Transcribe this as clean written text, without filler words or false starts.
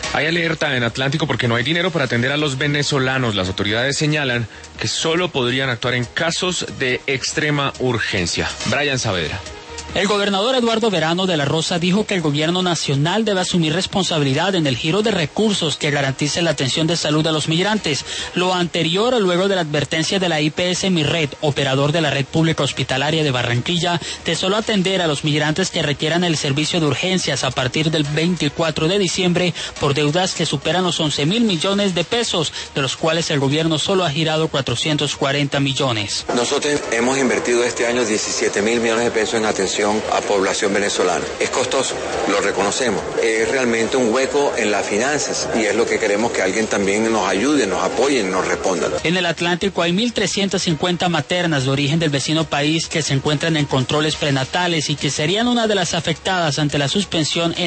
Hay alerta en Atlántico porque no hay dinero para atender a los venezolanos. Las autoridades señalan que solo podrían actuar en casos de extrema urgencia. Brian Saavedra. El gobernador Eduardo Verano de la Rosa dijo que el gobierno nacional debe asumir responsabilidad en el giro de recursos que garantice la atención de salud a los migrantes. Lo anterior luego de la advertencia de la IPS Mirred, operador de la red pública hospitalaria de Barranquilla, de solo atender a los migrantes que requieran el servicio de urgencias a partir del 24 de diciembre por deudas que superan los 11.000 millones de pesos, de los cuales el gobierno solo ha girado 440 millones. Nosotros hemos invertido este año 17.000 millones de pesos en atención a población venezolana. Es costoso, lo reconocemos. Es realmente un hueco en las finanzas y es lo que queremos que alguien también nos ayude, nos apoye y nos responda. En el Atlántico hay 1.350 maternas de origen del vecino país que se encuentran en controles prenatales y que serían una de las afectadas ante la suspensión en